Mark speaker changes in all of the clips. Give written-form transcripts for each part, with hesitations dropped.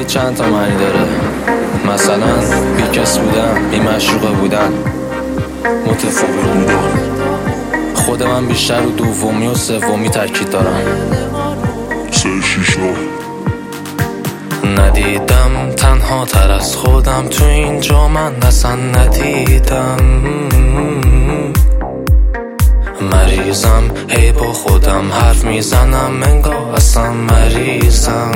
Speaker 1: زندگی چند تا معنی داره. مثلا بیکس بودن، بی مشروقه بودن، متفاوت بودن. خود من بیشتر رو دومی و سومی تاکید دارم.
Speaker 2: 3-6
Speaker 1: ندیدم تنها تر از خودم تو اینجا، من اصلا ندیدم. مریضم هی با خودم حرف میزنم، انگار اصلا مریضم.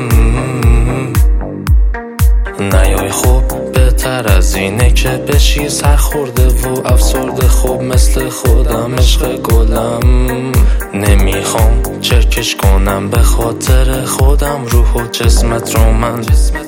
Speaker 1: نیای خوب بهتر از اینه که بشی سرخورده و افسرده. خوب مثل خودم عشق گلم، نمیخوام چرکش کنم به خاطر خودم. روح و جسمت رو من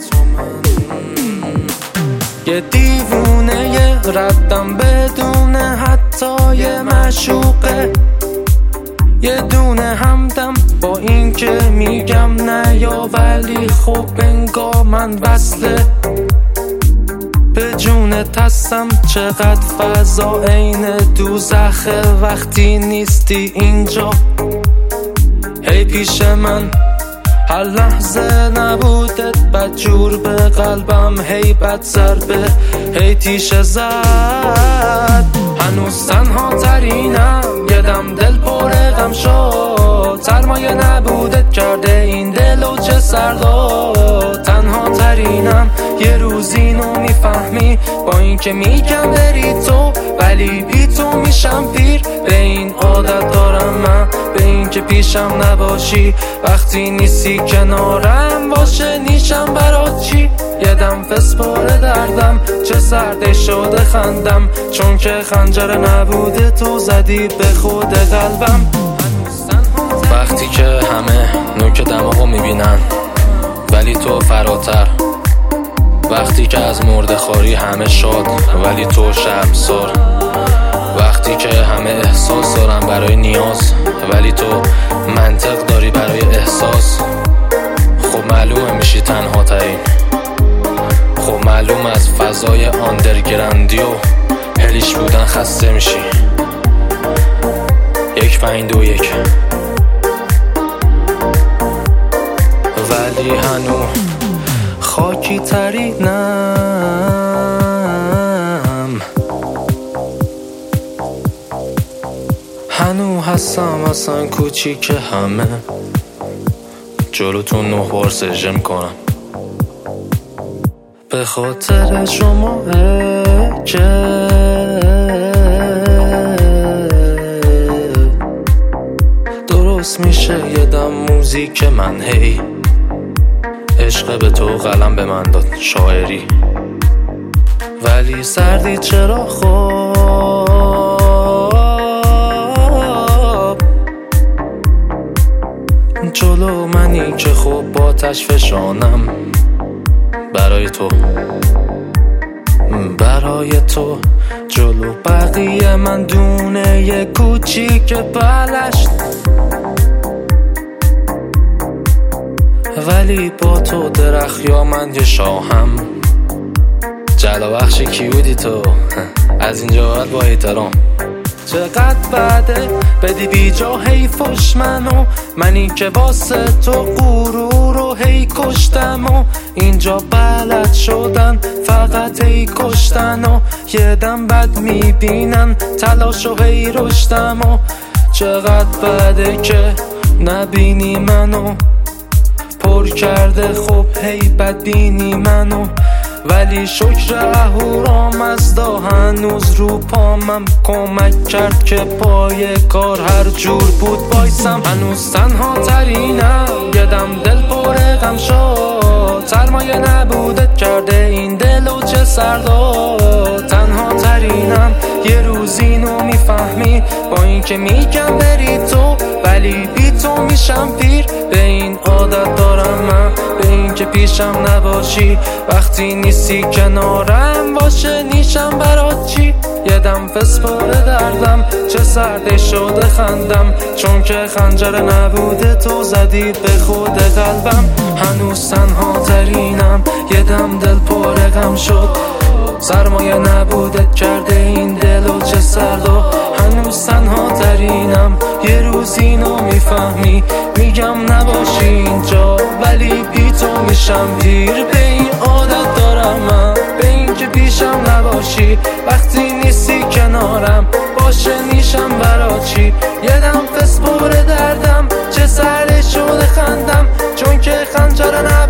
Speaker 1: یه دیوونه یه ردم بدون حتی یه معشوقه. یه دونه همدم با این که میگم نه یا ولی خب انگار من وصله به جونت هستم. چقدر فضا عین دوزخه وقتی نیستی اینجا. هی پیش من هر لحظه نبودت بدجور به قلبم، هی بد ضربه هی تیشه زد. هنوز تنها ترینم، یه دم دل پر غم شد. سرمایه نبودت کرده این دل و چه سرداد. تنها ترینم، یه روز اینو میفهمی با این که میگم بری تو، ولی بی تو میشم پیر. به این عادت دارم من، به این که پیشم نباشی وقتی نیستی کنارم. باشه نیشم برات چی؟ یه دم فسپاره دردم، چه سرده شده خندم، چون که خنجر نبوده تو زدی به خود قلبم. وقتی که همه نوک دماغو میبینن ولی تو فراتر. وقتی که از مرده خواری همه شاد ولی تو شرمسار. وقتی که همه احساس دارن برای نیاز ولی تو منطق داری برای احساس. خب معلومه میشی تنها ترین. خب معلوم از فضای آندرگرندی و هلیش بودن خسته میشی. 1-5-2-1 ولی هنو خاکی ترینم. هنو هستم اصلا کوچیک همه. جلوتون 9 بار سجم کنم به خاطر شما که درست میشه یه دم موزیک من. هی عشق به تو قلم به من داد شاعری، ولی سردی چرا خواب جلو منی که خوب با تشفشانم. برای تو برای تو جلو بقیه من دونه یه کوچیک بلشت، ولی با تو درخت یا من یه شاهم. جلا بخش کی بودی تو؟ از اینجا باید با احترام. چقدر بده بدی بی جا هی فش منو، منی که واسه تو غرور رو هی کشتم و اینجا بلد شدن فقط هی کشتن و یه دم بد میبینن تلاش و هی رشتم و چقدر بده که نبینی منو پر کرده. خب هی بدبینی منو، ولی شکر اهورامزدا هنوز رو پامم کمک کرد که پای کار هر جور بود وایسم. هنوز تنها ترینم، یه دم دل پر غم شد. سرمایه نبودت کرده این دل و چه سرداد. تنها ترینم، یه روز اینو میفهمی با این که میگم بری تو، ولی بی تو میشم پیر. به این عادت دارم من، به این که پیشم نباشی وقتی نیستی کنارم. باشه نیشم برات چی؟ یه دم فسپاره دردم، چه سرده شده خندم، چون که خنجر نبوده تو زدی به خود قلبم. هنوز تنها ترینم، یه دم دل پر غم شد. سرمایه نبودت کرده این دل و چه سردا. هنوز تنها ترینم، یه روز اینو میفهمی میگم نباشی اینجا، ولی بی تو میشم پیر، به این عادت دارم من، به این که پیشم نباشی وقتی نیستی کنارم، باشه نیشم برا چی؟ یه دم فس پر دردم، چه سهل شده خندم چون که خنجر